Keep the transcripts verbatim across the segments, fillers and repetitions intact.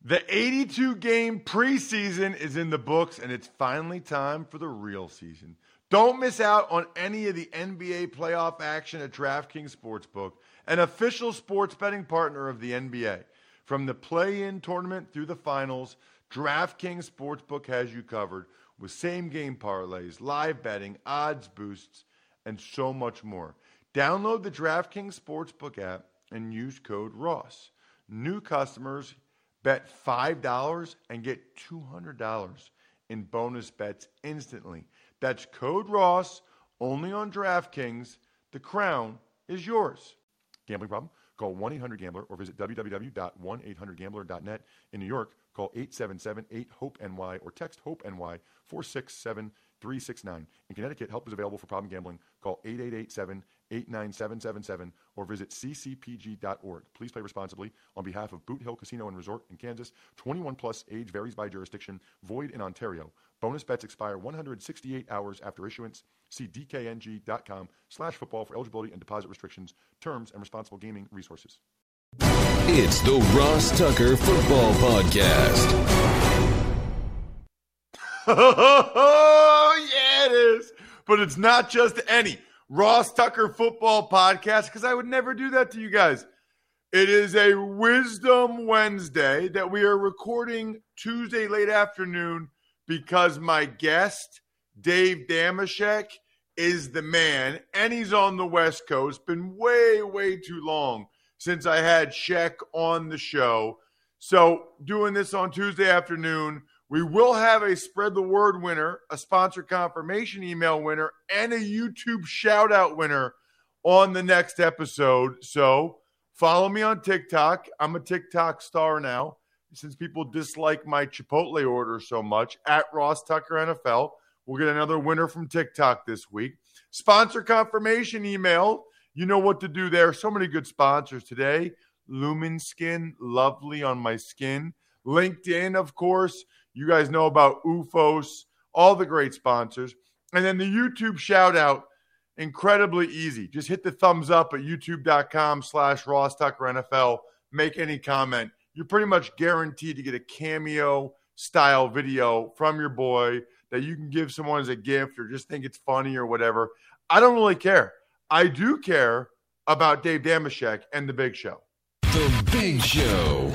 The eighty-two game preseason is in the books, and it's finally time for the real season. Don't miss out on any of the N B A playoff action at DraftKings Sportsbook, an official sports betting partner of the N B A. From the play-in tournament through the finals, DraftKings Sportsbook has you covered with same-game parlays, live betting, odds boosts, and so much more. Download the DraftKings Sportsbook app and use code Ross. New customers bet five dollars and get two hundred dollars in bonus bets instantly. That's code Ross, only on DraftKings. The crown is yours. Gambling problem? Call one eight hundred gambler or visit w w w dot one eight hundred gambler dot net. In New York, call eight seven seven eight hope N Y or text HOPE-NY four six seven three six nine. In Connecticut, help is available for problem gambling. Call eight eight eight seven eight nine seven seven seven or visit c c p g dot org. Please play responsibly. On behalf of Boot Hill Casino and Resort in Kansas, twenty-one plus, age varies by jurisdiction, void in Ontario. Bonus bets expire one hundred sixty-eight hours after issuance. See d k n g dot com slash football for eligibility and deposit restrictions, terms, and responsible gaming resources. It's the Ross Tucker Football Podcast. Oh, yeah, it is. But it's not just any Ross Tucker Football Podcast, because I would never do that to you guys. It is a Wisdom Wednesday that we are recording Tuesday late afternoon because my guest, Dave Dameshek, is the man, and he's on the West Coast. Been way, way too long since I had Sheck on the show. So doing this on Tuesday afternoon, we will have a Spread the Word winner, a sponsor confirmation email winner, and a YouTube shout-out winner on the next episode. So follow me on TikTok. I'm a TikTok star now, since people dislike my Chipotle order so much, at Ross Tucker N F L. We'll get another winner from TikTok this week. Sponsor confirmation email. You know what to do there. So many good sponsors today. Lumen Skin, lovely on my skin. LinkedIn, of course. You guys know about U F O S, all the great sponsors. And then the YouTube shout out, incredibly easy. Just hit the thumbs up at youtube.com slash Ross Tucker NFL. Make any comment. You're pretty much guaranteed to get a cameo style video from your boy that you can give someone as a gift or just think it's funny or whatever. I don't really care. I do care about Dave Dameshek and The Big Show. The Big Show.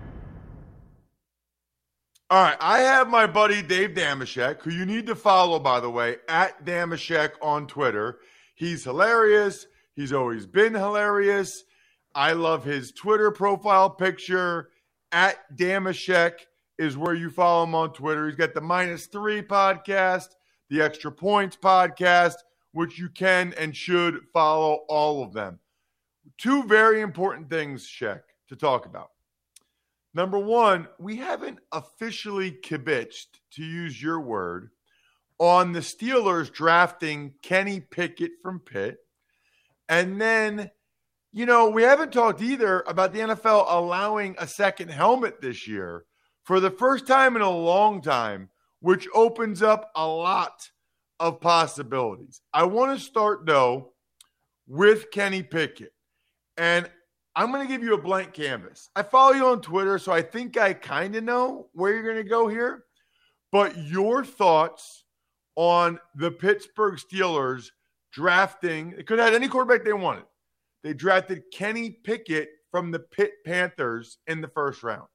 All right, I have my buddy Dave Dameshek, who you need to follow, by the way, at Dameshek on Twitter. He's hilarious. He's always been hilarious. I love his Twitter profile picture. At Dameshek is where you follow him on Twitter. He's got the Minus Three podcast, the Extra Points podcast, which you can and should follow all of them. Two very important things, Sheck, to talk about. Number one, we haven't officially kibitzed, to use your word, on the Steelers drafting Kenny Pickett from Pitt. And then, you know, we haven't talked either about the N F L allowing a second helmet this year for the first time in a long time, which opens up a lot of possibilities. I want to start, though, with Kenny Pickett. And I'm going to give you a blank canvas. I follow you on Twitter, so I think I kind of know where you're going to go here. But your thoughts on the Pittsburgh Steelers drafting, they could have had any quarterback they wanted. They drafted Kenny Pickett from the Pitt Panthers in the first round.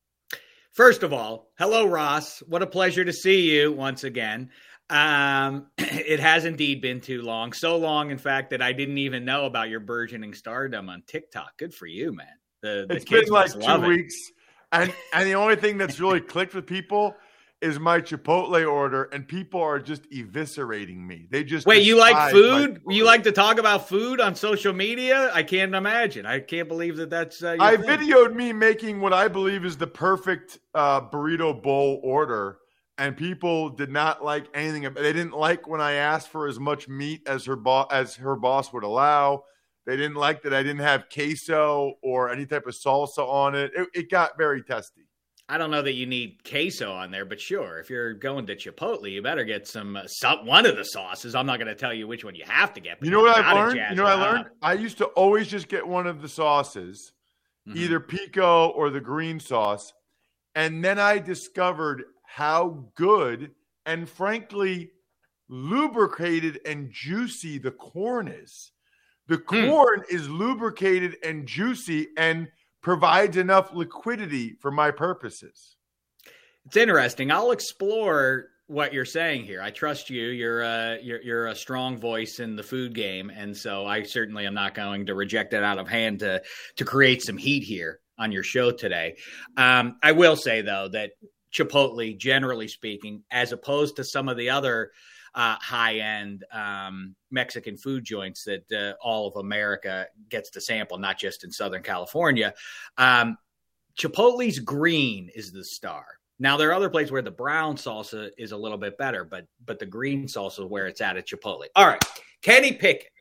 First of all, hello, Ross. What a pleasure to see you once again. Um, it has indeed been too long. So long, in fact, that I didn't even know about your burgeoning stardom on TikTok. Good for you, man. The, the it's kids been like two it. weeks. And, and the only thing that's really clicked with people is my Chipotle order, and people are just eviscerating me. They just Wait, you like food? food? You like to talk about food on social media? I can't imagine. I can't believe that that's uh, your I thing. videoed me making what I believe is the perfect uh, burrito bowl order. And people did not like anything. They didn't like when I asked for as much meat as her boss as her boss would allow. They didn't like that I didn't have queso or any type of salsa on it. It, it got very testy. I don't know that you need queso on there, but sure, if you're going to Chipotle, you better get some, uh, some one of the sauces. I'm not going to tell you which one you have to get. You know what I've learned? You know what I learned? I used to always just get one of the sauces, mm-hmm. either pico or the green sauce. And then I discovered how good and frankly lubricated and juicy the corn is. The corn mm. is lubricated and juicy and provides enough liquidity for my purposes. It's interesting. I'll explore what you're saying here. I trust you. You're a, you're, you're a strong voice in the food game. And so I certainly am not going to reject it out of hand to, to create some heat here on your show today. Um, I will say, though, that Chipotle, generally speaking, as opposed to some of the other uh, high-end um, Mexican food joints that uh, all of America gets to sample, not just in Southern California, um, Chipotle's green is the star. Now, there are other places where the brown salsa is a little bit better, but but the green salsa is where it's at at Chipotle. All right, Kenny Pickett.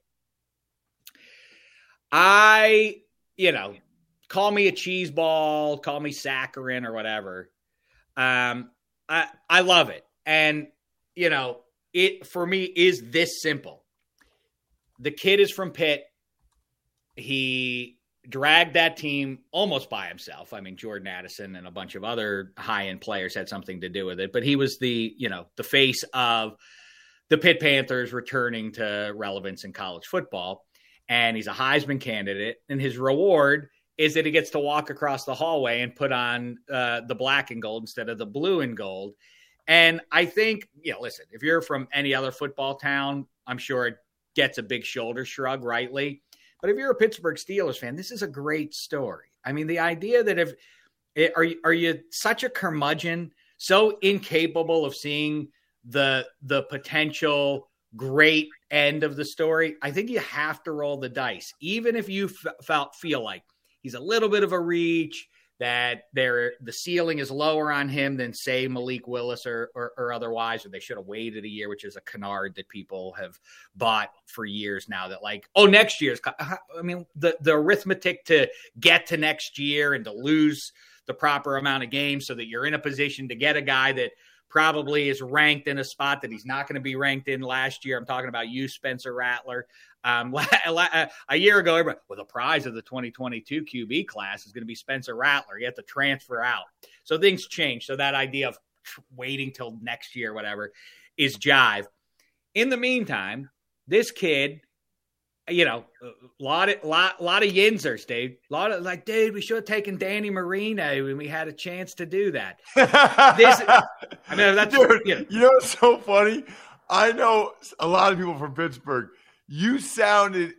I, you know, call me a cheese ball, call me saccharin or whatever. Um, I I love it. And, you know, it for me is this simple. The kid is from Pitt. He dragged that team almost by himself. I mean, Jordan Addison and a bunch of other high-end players had something to do with it, but he was the, you know, the face of the Pitt Panthers returning to relevance in college football. And he's a Heisman candidate, and his reward is that he gets to walk across the hallway and put on uh, the black and gold instead of the blue and gold. And I think, you know, listen, if you're from any other football town, I'm sure it gets a big shoulder shrug, rightly. But if you're a Pittsburgh Steelers fan, this is a great story. I mean, the idea that if are you, are you such a curmudgeon, so incapable of seeing the the potential great end of the story, I think you have to roll the dice, even if you f- felt feel like he's a little bit of a reach, that there the ceiling is lower on him than, say, Malik Willis or, or or otherwise, or they should have waited a year, which is a canard that people have bought for years now, that like, oh, next year's, I mean, the, the arithmetic to get to next year and to lose the proper amount of games so that you're in a position to get a guy that probably is ranked in a spot that he's not going to be ranked in last year. I'm talking about you, Spencer Rattler. Um, a year ago, everybody, well, the prize of the twenty twenty-two Q B class is going to be Spencer Rattler. He had to transfer out. So things change. So that idea of waiting till next year, whatever, is jive. In the meantime, this kid, you know, a lot of, lot, lot of yinzers, dude. A lot of like, dude, we should have taken Danny Marino when we had a chance to do that. This, I mean, that's, dude, you know. You know what's so funny? I know a lot of people from Pittsburgh. You sounded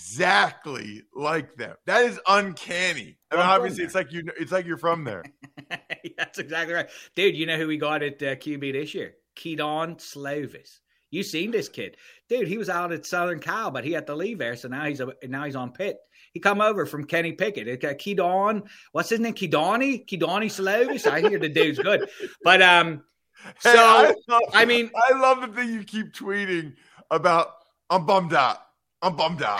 exactly like them. That is uncanny. I mean, obviously, it's like you. It's like you're from there. That's exactly right, dude. You know who we got at uh, Q B this year? Kedon Slovis. You seen this kid, dude? He was out at Southern Cal, but he had to leave there, so now he's a, now he's on Pitt. He come over from Kenny Pickett. It, uh, Kedon, what's his name? Kedani, Kedani Slovis. I hear the dude's good, but um, so hey, I, love, I mean, I love the thing you keep tweeting about. I'm bummed out. I'm bummed out.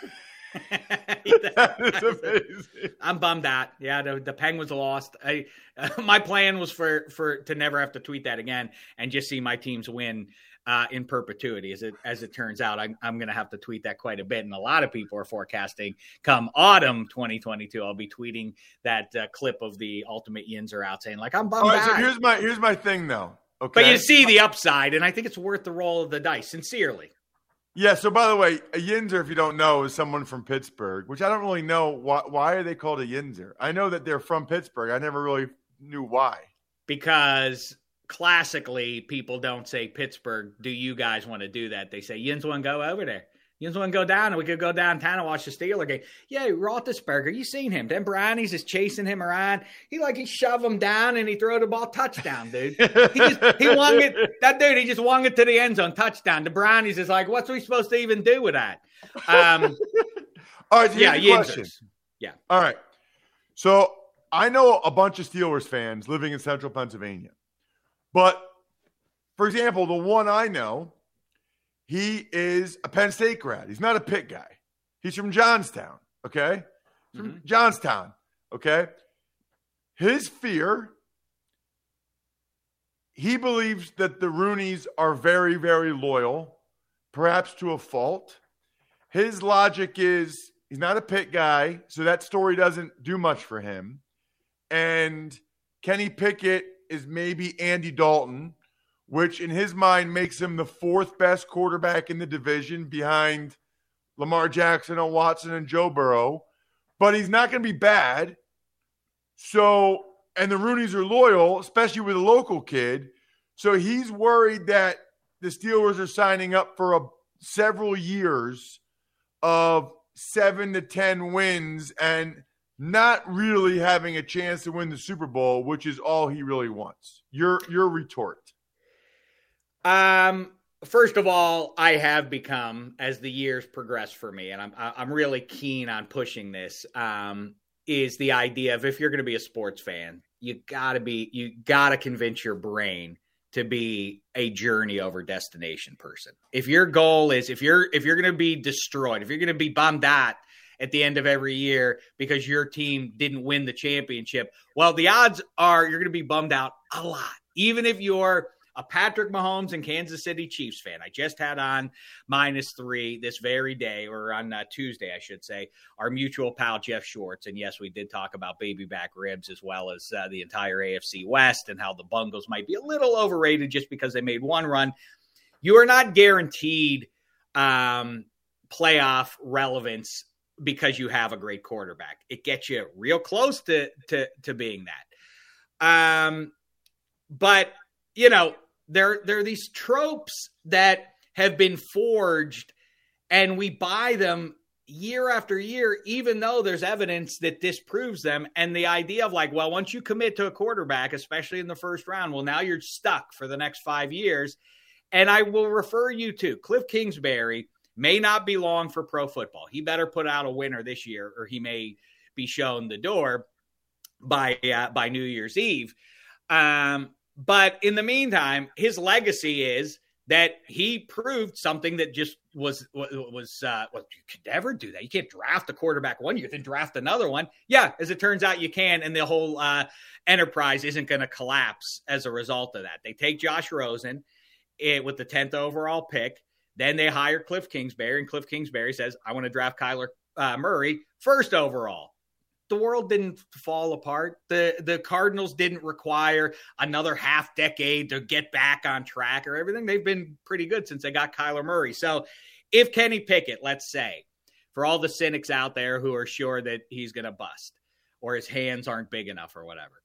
That is amazing. I'm bummed out. Yeah, the, the Penguins lost. I, uh, my plan was for, for to never have to tweet that again and just see my teams win uh, in perpetuity. As it as it turns out, I'm, I'm going to have to tweet that quite a bit. And a lot of people are forecasting come autumn twenty twenty-two, I'll be tweeting that uh, clip of the Ultimate Yinzer out saying, like, I'm bummed All right, out. So here's my, here's my thing, though. Okay? But you see the upside, and I think it's worth the roll of the dice, sincerely. Yeah, so by the way, a Yinzer, if you don't know, is someone from Pittsburgh, which I don't really know. Why, why are they called a Yinzer? I know that they're from Pittsburgh. I never really knew why. Because classically, people don't say Pittsburgh, do you guys want to do that? They say, Yins want to go over there. Yins want to go down, and we could go downtown and watch the Steeler game. Yeah, Roethlisberger, you seen him. Them Brownies is chasing him around. He like he shove him down, and he throw the ball touchdown, dude. He just he wung it. That dude, he just wung it to the end zone, touchdown. The Brownies is like, what's we supposed to even do with that? Um, All right, so yeah, question. Yeah. All right. So I know a bunch of Steelers fans living in central Pennsylvania. But, for example, the one I know, he is a Penn State grad. He's not a Pitt guy. He's from Johnstown, okay? From mm-hmm. Johnstown, okay? His fear, he believes that the Rooneys are very, very loyal, perhaps to a fault. His logic is he's not a Pitt guy, so that story doesn't do much for him. And Kenny Pickett is maybe Andy Dalton, which in his mind makes him the fourth best quarterback in the division behind Lamar Jackson and Watson and Joe Burrow. But he's not going to be bad. So, and the Rooneys are loyal, especially with a local kid. So he's worried that the Steelers are signing up for a, several years of seven to ten wins and not really having a chance to win the Super Bowl, which is all he really wants. Your your retort. Um. First of all, I have become, as the years progress for me, and I'm I'm really keen on pushing this. Um, is the idea of if you're going to be a sports fan, you gotta be you gotta convince your brain to be a journey over destination person. If your goal is if you're if you're going to be destroyed, if you're going to be bummed out at the end of every year because your team didn't win the championship, well, the odds are you're going to be bummed out a lot, even if you're a Patrick Mahomes and Kansas City Chiefs fan. I just had on minus three this very day, or on uh, Tuesday, I should say, our mutual pal, Jeff Schwartz. And yes, we did talk about baby back ribs as well as uh, the entire A F C West and how the Bungles might be a little overrated just because they made one run. You are not guaranteed um, playoff relevance because you have a great quarterback. It gets you real close to, to, to being that. Um, but, you know, There, there are these tropes that have been forged, and we buy them year after year, even though there's evidence that disproves them. And the idea of like, well, once you commit to a quarterback, especially in the first round, well, now you're stuck for the next five years. And I will refer you to Cliff Kingsbury may not be long for pro football. He better put out a winner this year, or he may be shown the door by uh, by New Year's Eve. Um, But in the meantime, his legacy is that he proved something that just was, was, uh, well, you could never do that. You can't draft a quarterback one year, then draft another one. Yeah, as it turns out, you can, and the whole uh, enterprise isn't going to collapse as a result of that. They take Josh Rosen it, with the tenth overall pick. Then they hire Cliff Kingsbury, and Cliff Kingsbury says, I want to draft Kyler uh, Murray first overall. The world didn't fall apart. The the Cardinals didn't require another half decade to get back on track or everything. They've been pretty good since they got Kyler Murray. So if Kenny Pickett, let's say, for all the cynics out there who are sure that he's going to bust or his hands aren't big enough or whatever,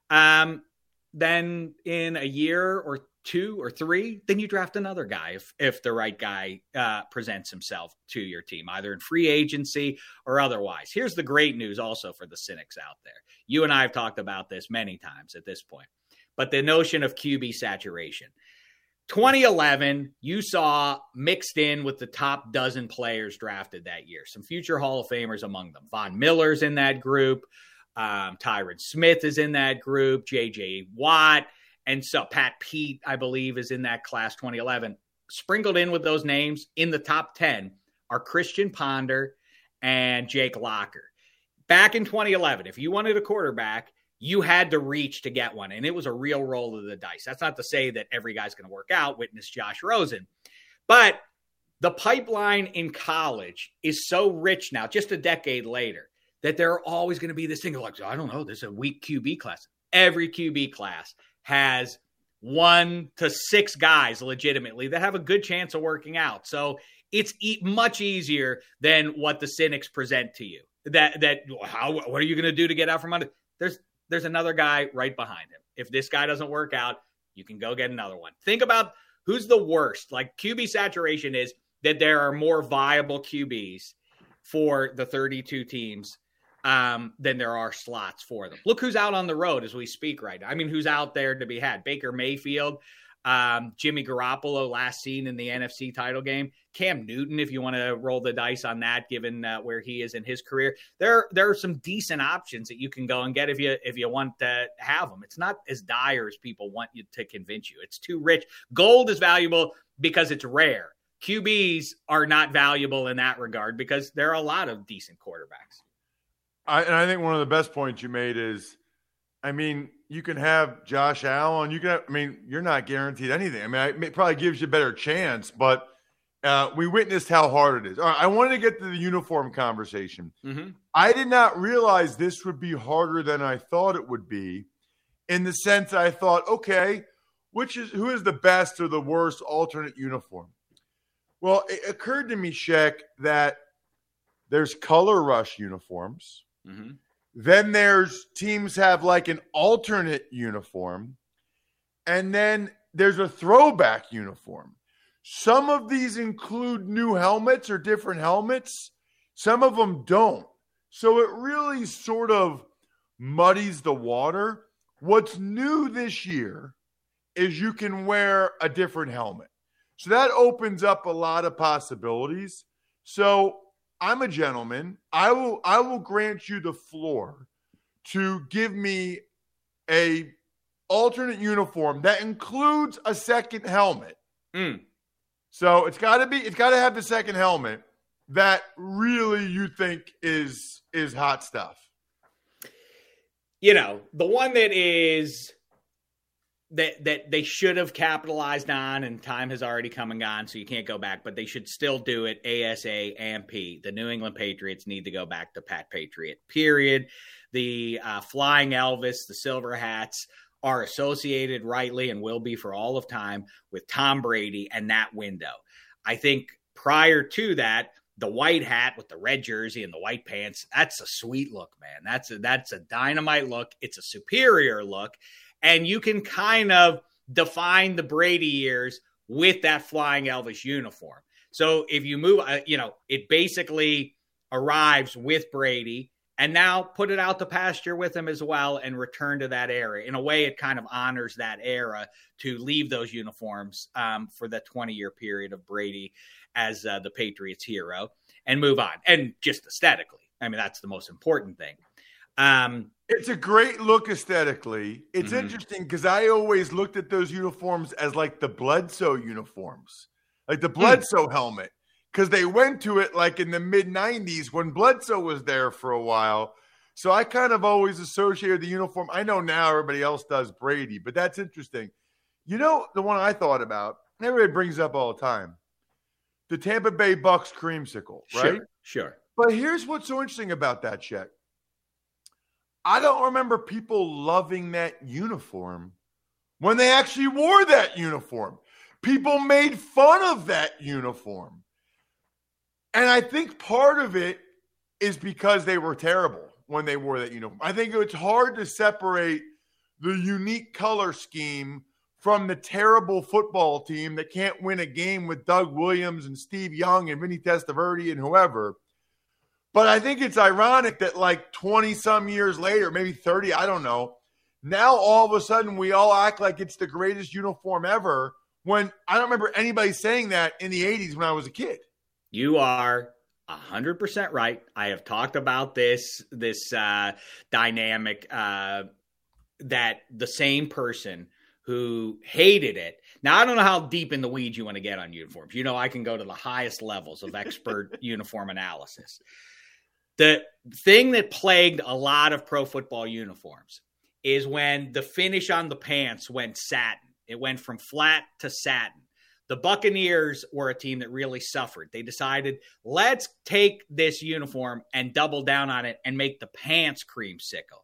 um, then in a year or two or three, then you draft another guy if if the right guy uh, presents himself to your team, either in free agency or otherwise. Here's the great news also for the cynics out there. You and I have talked about this many times at this point, but the notion of Q B saturation. twenty eleven, you saw mixed in with the top dozen players drafted that year. Some future Hall of Famers among them. Von Miller's in that group. Um, Tyron Smith is in that group. J J Watt. And so Pat Pete, I believe, is in that class twenty eleven. Sprinkled in with those names in the top ten are Christian Ponder and Jake Locker. Back in twenty eleven, if you wanted a quarterback, you had to reach to get one, and it was a real roll of the dice. That's not to say that every guy's going to work out, witness Josh Rosen. But the pipeline in college is so rich now, just a decade later, that there are always going to be this thing of like, I don't know, there's a weak Q B class. Every Q B class has one to six guys legitimately that have a good chance of working out. So it's e- much easier than what the cynics present to you. That, that how, what are you going to do to get out from under? There's, there's another guy right behind him. If this guy doesn't work out, you can go get another one. Think about who's the worst. Like Q B saturation is that there are more viable Q Bs for the thirty-two teams um, than there are slots for them. Look who's out on the road as we speak right now. I mean, who's out there to be had? Baker Mayfield, um, Jimmy Garoppolo last seen in the N F C title game. Cam Newton, if you want to roll the dice on that, given uh, where he is in his career. There, there are some decent options that you can go and get if you if you want to have them. It's not as dire as people want you to convince you. It's too rich. Gold is valuable because it's rare. Q Bs are not valuable in that regard because there are a lot of decent quarterbacks. I, and I think one of the best points you made is, I mean, you can have Josh Allen. You can have, I mean, you're not guaranteed anything. I mean, it probably gives you a better chance, but uh, we witnessed how hard it is. All right, I wanted to get to the uniform conversation. Mm-hmm. I did not realize this would be harder than I thought it would be. in the sense that I thought, okay, which is who is the best or the worst alternate uniform? Well, it occurred to me, Shaq, that there's color rush uniforms. Mm-hmm. Then there's teams have like an alternate uniform. And then there's a throwback uniform. Some of these include new helmets or different helmets. Some of them don't. So it really sort of muddies the water. What's new this year is you can wear a different helmet. So that opens up a lot of possibilities. So I'm a gentleman. I will I will grant you the floor to give me a alternate uniform that includes a second helmet. Mm. So it's got to be it's got to have the second helmet that really you think is is hot stuff. You know, the one that is that that they should have capitalized on, and time has already come and gone, so you can't go back, but they should still do it A S A and P. The New England Patriots need to go back to Pat Patriot, period. The uh, Flying Elvis, the Silver Hats, are associated rightly and will be for all of time with Tom Brady and that window. I think prior to that, the white hat with the red jersey and the white pants, that's a sweet look, man. That's a, that's a dynamite look. It's a superior look. And you can kind of define the Brady years with that Flying Elvis uniform. So if you move, uh, you know, it basically arrives with Brady, and now put it out to pasture with him as well and return to that era. In a way, it kind of honors that era to leave those uniforms um, for the twenty-year period of Brady as uh, the Patriots hero and move on. And just aesthetically, I mean, that's the most important thing. Um, it's a great look aesthetically. It's mm-hmm. interesting because I always looked at those uniforms as like the Bledsoe uniforms, like the Bledsoe mm. helmet. Because they went to it like in the mid nineties when Bledsoe was there for a while. So I kind of always associated the uniform. I know now everybody else does Brady, but that's interesting. You know, the one I thought about, and everybody brings up all the time, the Tampa Bay Bucks creamsicle, right? Sure, sure. But here's what's so interesting about that, Chet. I don't remember people loving that uniform when they actually wore that uniform. People made fun of that uniform. And I think part of it is because they were terrible when they wore that uniform. I think it's hard to separate the unique color scheme from the terrible football team that can't win a game with Doug Williams and Steve Young and Vinny Testaverde and whoever. But I think it's ironic that like twenty-some years later, maybe thirty, I don't know, now all of a sudden we all act like it's the greatest uniform ever when I don't remember anybody saying that in the eighties when I was a kid. You are one hundred percent right. I have talked about this, this uh, dynamic uh, that the same person who hated it. Now, I don't know how deep in the weeds you want to get on uniforms. You know, I can go to the highest levels of expert uniform analysis. The thing that plagued a lot of pro football uniforms is when the finish on the pants went satin. It went from flat to satin. The Buccaneers were a team that really suffered. They decided, let's take this uniform and double down on it and make the pants creamsicle.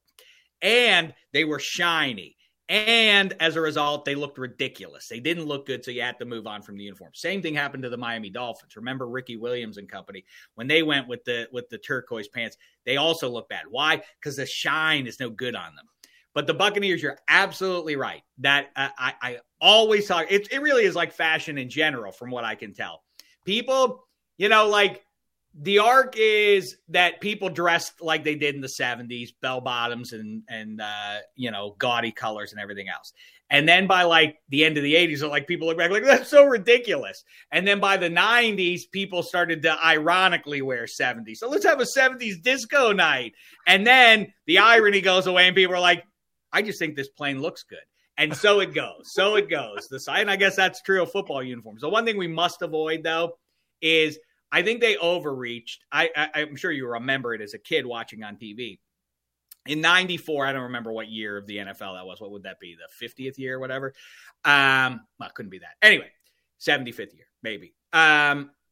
And they were shiny. And as a result, they looked ridiculous. They didn't look good, so you had to move on from the uniform. Same thing happened to the Miami Dolphins. Remember Ricky Williams and company? When they went with the with the turquoise pants, they also looked bad. Why? Because the shine is no good on them. But the Buccaneers, you're absolutely right. That uh, I, I always talk. It, it really is like fashion in general, from what I can tell. People, you know, like the arc is that people dressed like they did in the seventies, bell bottoms and and uh, you know, gaudy colors and everything else. And then by like the end of the eighties, like people look back like that's so ridiculous. And then by the nineties, people started to ironically wear seventies. So let's have a seventies disco night. And then the irony goes away, and people are like, I just think this plane looks good. And so it goes. So it goes. The side, and I guess that's true of football uniforms. The one thing we must avoid, though, is I think they overreached. I, I, I'm sure you remember it as a kid watching on T V. In ninety-four, I don't remember what year of the N F L that was. What would that be? The fiftieth year or whatever? Um, well, it couldn't be that. Anyway, seventy-fifth year, maybe. Um,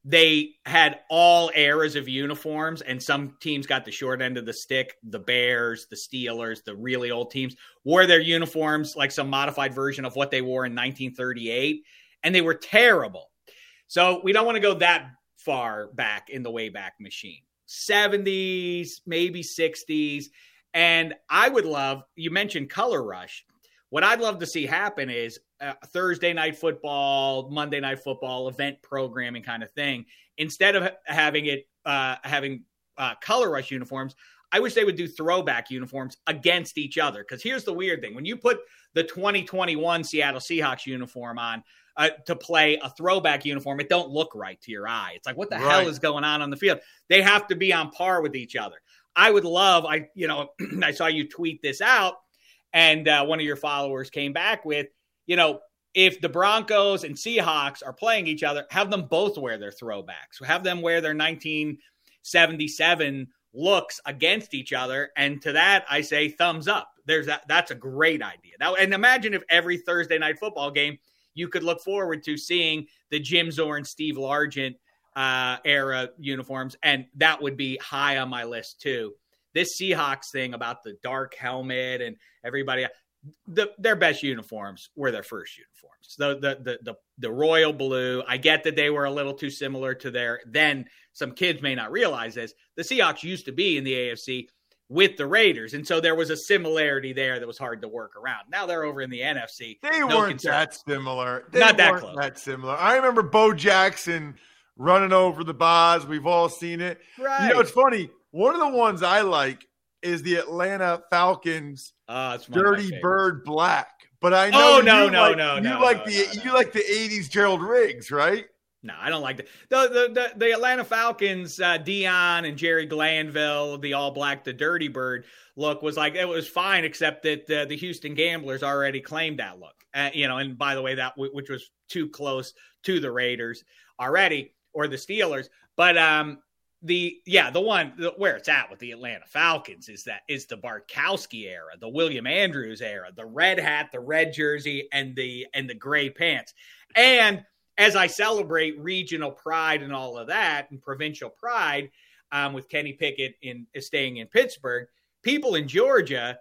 they had all eras of uniforms, and some teams got the short end of the stick. The Bears, the Steelers, the really old teams wore their uniforms like some modified version of what they wore in nineteen thirty-eight, and they were terrible. So we don't want to go that far back in the Wayback Machine. seventies, maybe sixties. And I would love, you mentioned Color Rush. What I'd love to see happen is uh, Thursday night football, Monday night football, event programming kind of thing. Instead of having it, uh, having uh, Color Rush uniforms, I wish they would do throwback uniforms against each other. Because here's the weird thing. When you put the twenty twenty-one Seattle Seahawks uniform on uh, to play a throwback uniform, it don't look right to your eye. It's like, what the right. hell is going on on the field? They have to be on par with each other. I would love, I, you know, I saw you tweet this out, and uh, one of your followers came back with, you know, if the Broncos and Seahawks are playing each other, have them both wear their throwbacks. Have them wear their nineteen seventy-seven looks against each other. And to that, I say thumbs up. There's that. That's a great idea. Now, and imagine if every Thursday night football game, you could look forward to seeing the Jim Zorn, Steve Largent uh, era uniforms. And that would be high on my list too. This Seahawks thing about the dark helmet and everybody, the, their best uniforms were their first uniforms. The, the, the, the, the royal blue. I get that they were a little too similar to their, then some kids may not realize this. The Seahawks used to be in the A F C with the Raiders. And so there was a similarity there that was hard to work around. Now they're over in the N F C. They no weren't concern. that similar. They not that weren't close. that similar. I remember Bo Jackson running over the bars. We've all seen it. Right. You know, it's funny. One of the ones I like is the Atlanta Falcons uh, Dirty Bird Black. But I know oh, no, you no, like, no, you no, like no, the no, no. you like the eighties Gerald Riggs, right? No, I don't like that. The, the the the Atlanta Falcons, uh, Dion and Jerry Glanville, the all black, the Dirty Bird look was like, it was fine, except that uh, the Houston Gamblers already claimed that look. Uh, you know, and by the way, that w- which was too close to the Raiders already or the Steelers. But um, the yeah, the one the, where it's at with the Atlanta Falcons is that is the Bartkowski era, the William Andrews era, the red hat, the red jersey, and the and the gray pants. And as I celebrate regional pride and all of that, and provincial pride, um, with Kenny Pickett in staying in Pittsburgh, people in Georgia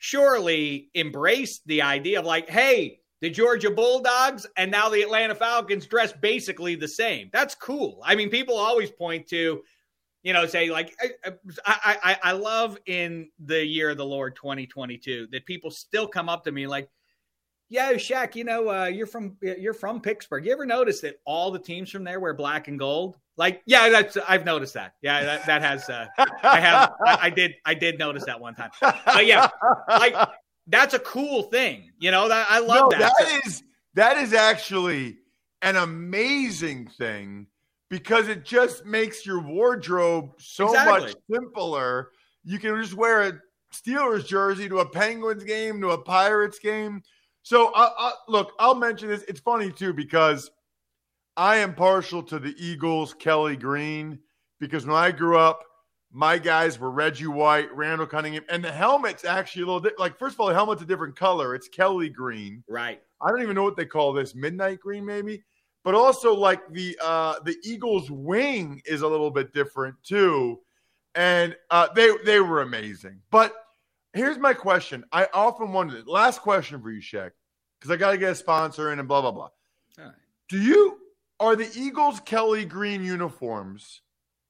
surely embrace the idea of like, hey, the Georgia Bulldogs and now the Atlanta Falcons dress basically the same. That's cool. I mean, people always point to, you know, say like, I, I, I, I love in the year of the Lord twenty twenty-two that people still come up to me like, yeah, Shaq, you know, uh, you're from you're from Pittsburgh. You ever notice that all the teams from there wear black and gold? Like, yeah, that's I've noticed that. Yeah, that, that has uh, I have I, I did I did notice that one time. But yeah, like that's a cool thing. You know, that I love no, that. That is that is actually an amazing thing because it just makes your wardrobe so exactly. much simpler. You can just wear a Steelers jersey to a Penguins game, to a Pirates game. So, uh, uh, look, I'll mention this. It's funny, too, because I am partial to the Eagles, Kelly Green, because when I grew up, my guys were Reggie White, Randall Cunningham, and the helmet's actually a little di- – like, first of all, the helmet's a different color. It's Kelly Green. Right. I don't even know what they call this, midnight green maybe. But also, like, the uh, the Eagles wing is a little bit different, too. And uh, they they were amazing. But – here's my question. I often wondered, last question for you, Shaq, because I got to get a sponsor in and blah, blah, blah. All right. Do you, are the Eagles Kelly Green uniforms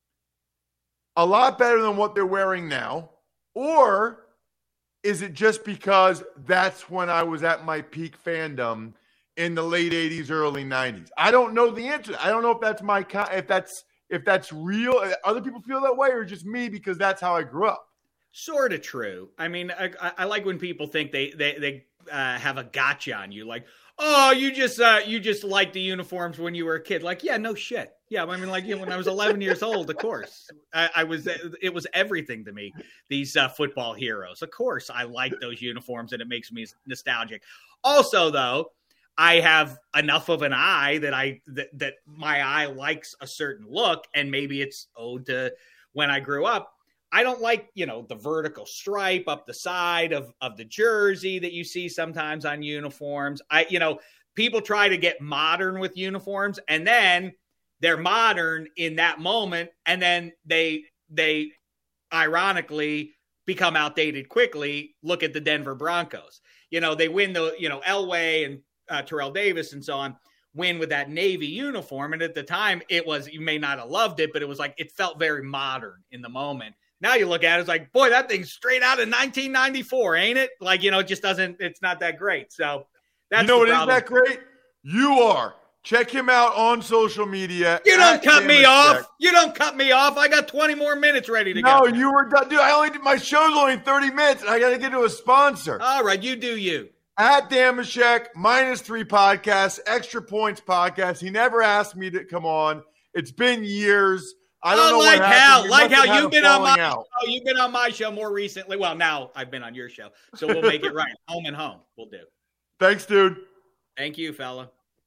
a lot better than what they're wearing now? Or is it just because that's when I was at my peak fandom in the late eighties, early nineties? I don't know the answer. I don't know if that's my, if that's, if that's real. Other people feel that way or just me because that's how I grew up? Sort of true. I mean, I, I like when people think they they they uh, have a gotcha on you, like, oh, you just uh, you just liked the uniforms when you were a kid. Like, yeah, no shit. Yeah, I mean, like, you know, when I was eleven years old, of course, I, I was. It was everything to me. These uh, football heroes, of course, I like those uniforms, and it makes me nostalgic. Also, though, I have enough of an eye that I that, that my eye likes a certain look, and maybe it's owed to when I grew up. I don't like, you know, the vertical stripe up the side of, of the jersey that you see sometimes on uniforms. I, you know, people try to get modern with uniforms and then they're modern in that moment, and then they they ironically become outdated quickly. Look at the Denver Broncos. You know, they win the, you know, Elway and uh, Terrell Davis and so on, win with that Navy uniform. And at the time, it was, you may not have loved it, but it was like, it felt very modern in the moment. Now you look at it, it's like, boy, that thing's straight out of nineteen ninety-four, ain't it? Like, you know, it just doesn't, it's not that great. So that's, you know what is that great? You are. Check him out on social media. You don't cut me off. You don't cut me off. I got twenty more minutes ready to no, go. No, you were done. Dude, I only did, my show's only thirty minutes, and I got to get to a sponsor. All right, you do you. At Damashek, minus three podcast, extra points podcast. He never asked me to come on. It's been years. I don't oh, know like what how, happened. like how you've been on my out. show. You've been on my show more recently. Well, now I've been on your show, so we'll make it right. Home and home, we'll do. Thanks, dude. Thank you, fella.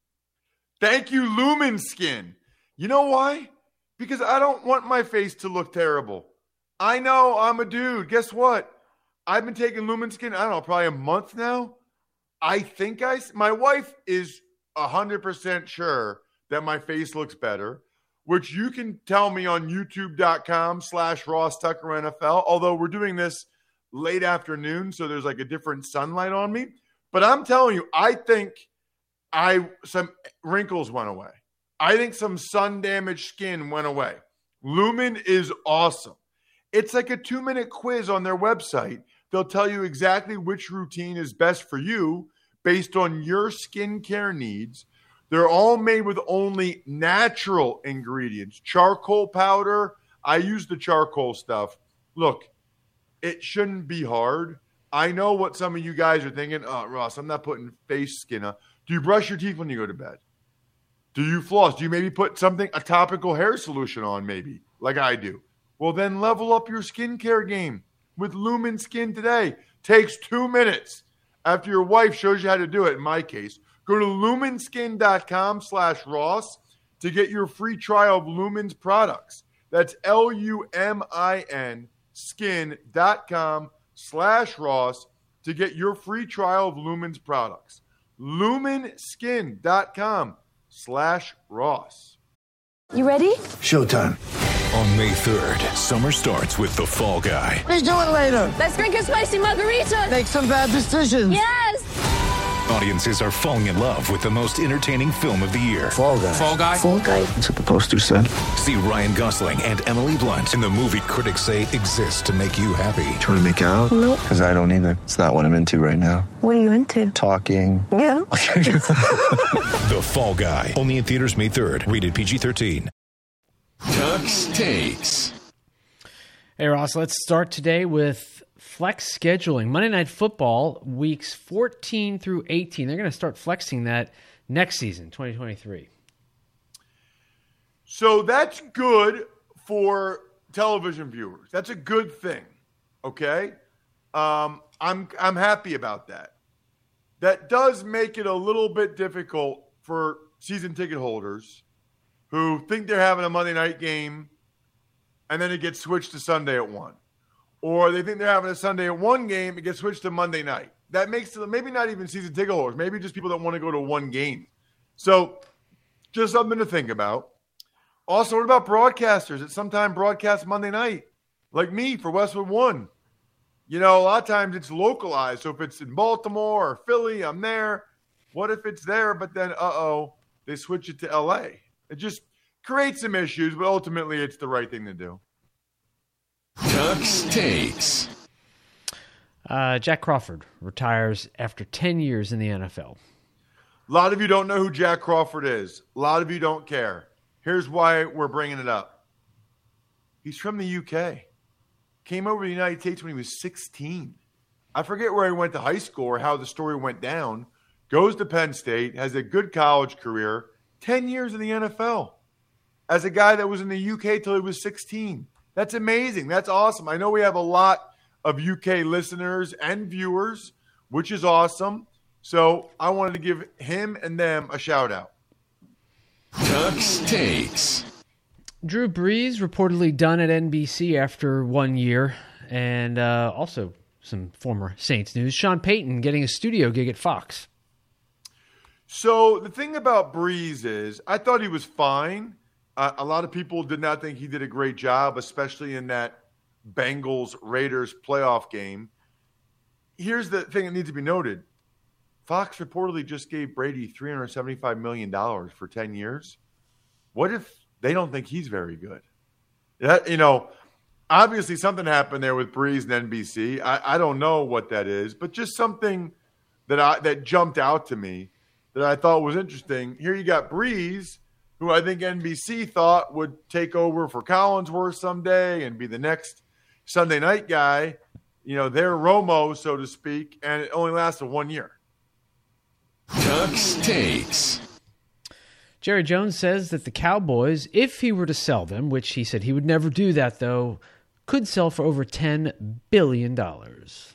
Thank you, Lumen Skin. You know why? Because I don't want my face to look terrible. I know I'm a dude. Guess what? I've been taking Lumen Skin, I don't know, probably a month now. I think I, my wife is one hundred percent sure that my face looks better, which you can tell me on youtube.com slash Ross Tucker NFL, although we're doing this late afternoon, so there's like a different sunlight on me. But I'm telling you, I think I some wrinkles went away. I think some sun-damaged skin went away. Lumen is awesome. It's like a two-minute quiz on their website. They'll tell you exactly which routine is best for you based on your skincare needs. They're all made with only natural ingredients. Charcoal powder. I use the charcoal stuff. Look, it shouldn't be hard. I know what some of you guys are thinking. Oh, Ross, I'm not putting face skin on. Do you brush your teeth when you go to bed? Do you floss? Do you maybe put something, a topical hair solution on maybe, like I do? Well, then level up your skincare game with Lumen Skin today. Takes two minutes after your wife shows you how to do it, in my case. Go to lumenskin.com slash Ross to get your free trial of Lumen's products. That's L U M I N skin.com slash Ross to get your free trial of Lumen's products. lumenskin.com slash Ross. You ready? Showtime. On May third, summer starts with The Fall Guy. Let's do it later. Let's drink a spicy margarita. Make some bad decisions. Yes. Audiences are falling in love with the most entertaining film of the year. Fall Guy. Fall Guy? Fall Guy. That's what the poster said. See Ryan Gosling and Emily Blunt in the movie critics say exists to make you happy. Trying to make it out? Nope. Because I don't either. It's not what I'm into right now. What are you into? Talking. Yeah. The Fall Guy. Only in theaters May third. Rated P G thirteen. Tuck's Takes. Hey, Ross, let's start today with flex scheduling. Monday Night Football, weeks fourteen through eighteen. They're going to start flexing that next season, twenty twenty-three. So that's good for television viewers. That's a good thing, okay? Um, I'm I'm happy about that. That does make it a little bit difficult for season ticket holders who think they're having a Monday night game and then it gets switched to Sunday at one. Or they think they're having a Sunday at one game, it gets switched to Monday night. That makes it maybe not even season ticket holders, maybe just people that want to go to one game. So just something to think about. Also, what about broadcasters that sometimes broadcast Monday night? Like me for Westwood One. You know, a lot of times it's localized. So if it's in Baltimore or Philly, I'm there. What if it's there, but then, uh-oh, they switch it to L A? It just creates some issues, but ultimately it's the right thing to do. Tuck's Takes. Uh, Jack Crawford retires after ten years in the N F L. A lot of you don't know who Jack Crawford is. A lot of you don't care. Here's why we're bringing it up. He's from the U K. Came over to the United States when he was sixteen. I forget where he went to high school or how the story went down. Goes to Penn State, has a good college career, ten years in the N F L. As a guy that was in the U K till he was sixteen. That's amazing. That's awesome. I know we have a lot of U K listeners and viewers, which is awesome. So I wanted to give him and them a shout out. Tuck's Takes. Drew Brees reportedly done at N B C after one year. And uh, also some former Saints news. Sean Payton getting a studio gig at Fox. So the thing about Brees is I thought he was fine. Uh, a lot of people did not think he did a great job, especially in that Bengals-Raiders playoff game. Here's the thing that needs to be noted. Fox reportedly just gave Brady three hundred seventy-five million dollars for ten years. What if they don't think he's very good? That, you know, obviously something happened there with Breeze and N B C. I, I don't know what that is, but just something that I that jumped out to me that I thought was interesting. Here you got Breeze, who I think N B C thought would take over for Collinsworth someday and be the next Sunday night guy, you know, their Romo, so to speak, and it only lasted one year. Ducks Takes. Jerry Jones says that the Cowboys, if he were to sell them, which he said he would never do that, though, could sell for over ten billion dollars.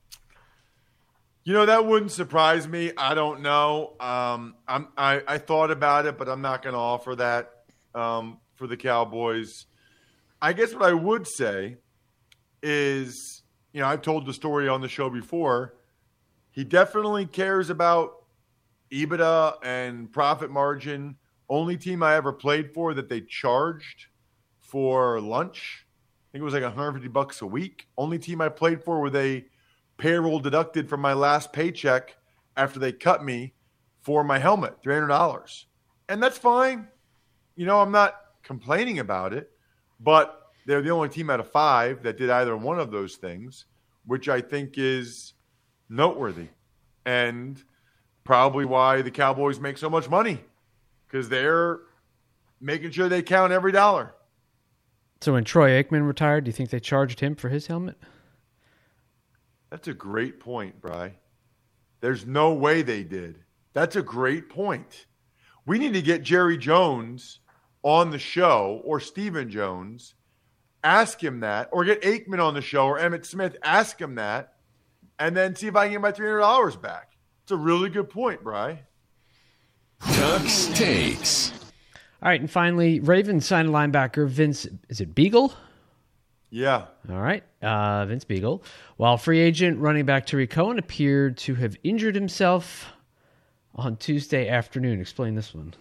You know, that wouldn't surprise me. I don't know. Um, I'm, I, I thought about it, but I'm not going to offer that um, for the Cowboys. I guess what I would say is, you know, I've told the story on the show before. He definitely cares about EBITDA and profit margin. Only team I ever played for that they charged for lunch, I think it was like one hundred fifty bucks a week. Only team I played for where they payroll deducted from my last paycheck after they cut me for my helmet, three hundred dollars. And that's fine. You know, I'm not complaining about it, but they're the only team out of five that did either one of those things, which I think is noteworthy. And probably why the Cowboys make so much money, because they're making sure they count every dollar. So when Troy Aikman retired, do you think they charged him for his helmet? That's a great point, Bri. There's no way they did. That's a great point. We need to get Jerry Jones on the show, or Stephen Jones, ask him that, or get Aikman on the show, or Emmitt Smith, ask him that, and then see if I can get my three hundred dollars back. It's a really good point, Bri. Ducks Takes. All right, and finally, Ravens signed linebacker Vince, is it Beagle? Yeah. All right, uh, Vince Beagle. While free agent running back Tariq Cohen appeared to have injured himself on Tuesday afternoon. Explain this one.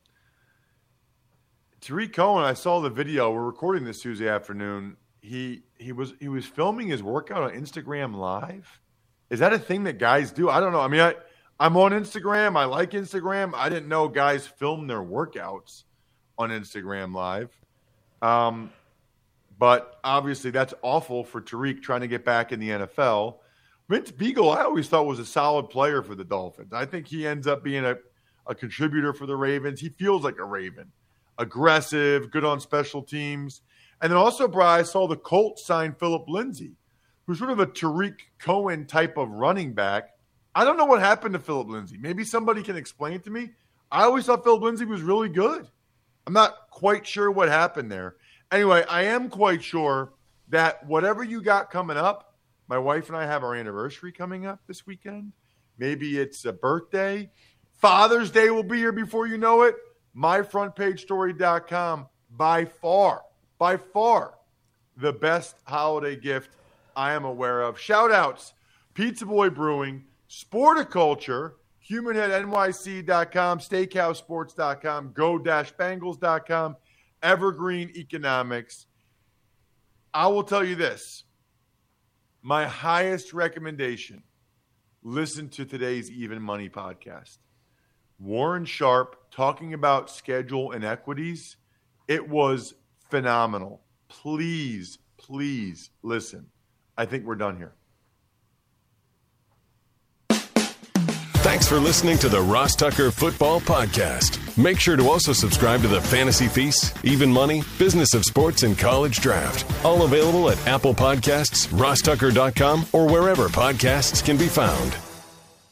Tariq Cohen, I saw the video. We're recording this Tuesday afternoon. He he was he was filming his workout on Instagram Live. Is that a thing that guys do? I don't know. I mean, I, I'm on Instagram. I like Instagram. I didn't know guys film their workouts on Instagram Live. Um, but obviously that's awful for Tariq trying to get back in the N F L. Vince Beagle, I always thought was a solid player for the Dolphins. I think he ends up being a, a contributor for the Ravens. He feels like a Raven. Aggressive, good on special teams. And then also, Bri, I saw the Colts sign Philip Lindsay, who's sort of a Tariq Cohen type of running back. I don't know what happened to Philip Lindsay. Maybe somebody can explain to me. I always thought Philip Lindsay was really good. I'm not quite sure what happened there. Anyway, I am quite sure that whatever you got coming up, my wife and I have our anniversary coming up this weekend. Maybe it's a birthday. Father's Day will be here before you know it. my front page story dot com, by far, by far, the best holiday gift I am aware of. Shout outs, Pizza Boy Brewing, Sporticulture, human head N Y C dot com, steakhouse sports dot com, go bangles dot com, Evergreen Economics. I will tell you this. My highest recommendation, listen to today's Even Money podcast. Warren Sharp talking about schedule and equities. It was phenomenal. Please, please listen. I think we're done here. Thanks for listening to the Ross Tucker Football Podcast. Make sure to also subscribe to the Fantasy Feast, Even Money, Business of Sports, and College Draft. All available at Apple Podcasts, ross tucker dot com, or wherever podcasts can be found.